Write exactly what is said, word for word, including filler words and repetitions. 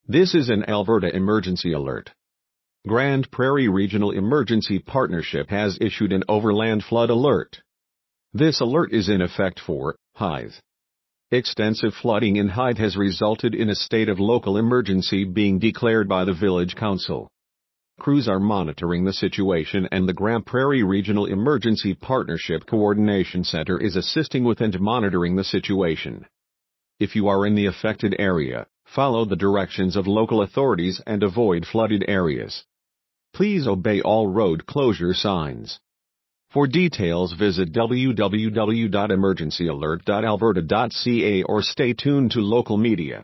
This is an Alberta emergency alert. Grande Prairie Regional Emergency Partnership has issued an overland flood alert. This alert is in effect for Hythe. Extensive flooding in Hythe has resulted in a state of local emergency being declared by the Village Council. Crews are monitoring the situation and the Grande Prairie Regional Emergency Partnership Coordination Center is assisting with and monitoring the situation. If you are in the affected area, follow the directions of local authorities and avoid flooded areas. Please obey all road closure signs. For details, visit w w w dot emergency alert dot alberta dot c a or stay tuned to local media.